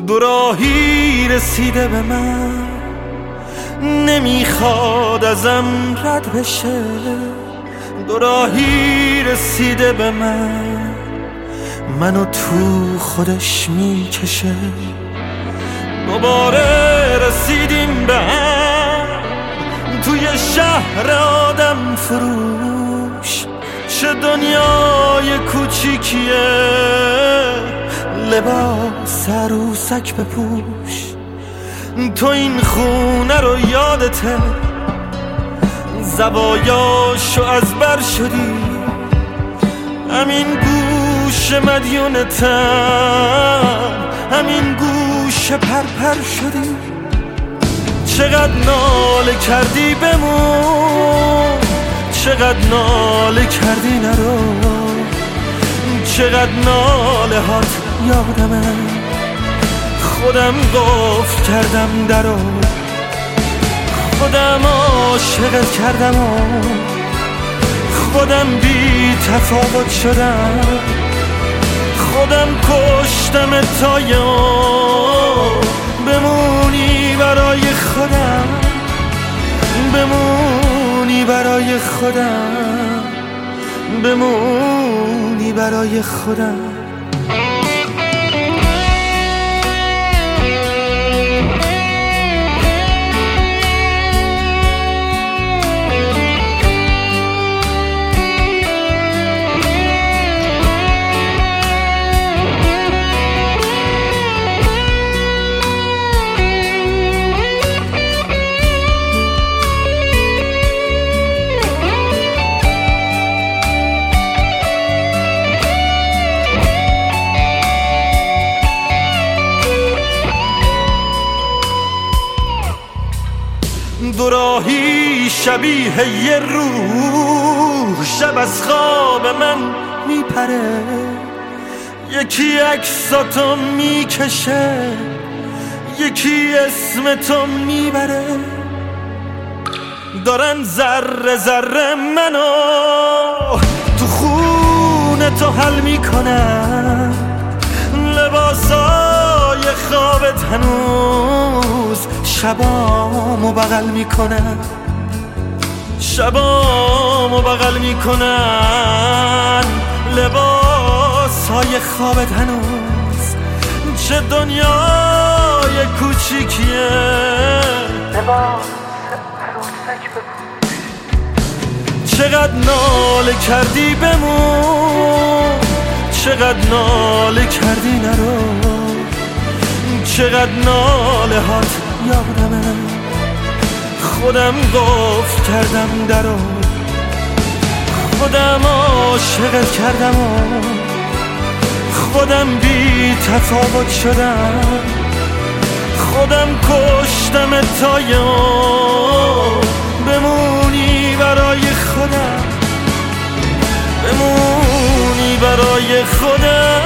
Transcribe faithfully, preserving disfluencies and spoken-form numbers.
دو راهی رسیده به من، نمیخواد ازم رد بشه. دو راهی رسیده به من، منو تو خودش میکشه. دوباره رسیدیم به هم توی شهر آدم فروش. چه دنیای کوچیکیه، لباس عروسک بپوش. تو این خونه رو یادته، زوایاشو از بر شدی. همین گوش مدیونتم، همین گوش پرپر شدی. چقدر ناله کردی بمون، چقدر ناله کردی نرو. چقدر ناله هات یادمه، خودم قفل کردم درو. خودم عاشقت کردم و خودم بی تفاوت شدم. خودم کشتم تا یاد بمونی برای خودم، بمونی برای خودم، بمونی برای خودم. دو راهی شبیه یه روح، شب از خواب من میپره. یکی عکساتو میکشه، یکی اسم تو میبره. دارن ذره ذره منو تو خونه تو حل میکنن. لباسای خوابت هنوز شبامو بغل میکنن، شبامو بغل میکنن. لباسای خوابت هنوز، چه دنیای کوچیکیه. لباس عروسک بپوش. چقدر ناله کردی بمون، چقدر ناله کردی نرو. چقدر ناله هات یادمه، خودم قفل کردم درو. خودم عاشقت کردم و خودم بی تفاوت شدم. خودم کشتم تا یاد بمونی برای خودم، بمونی برای خودم.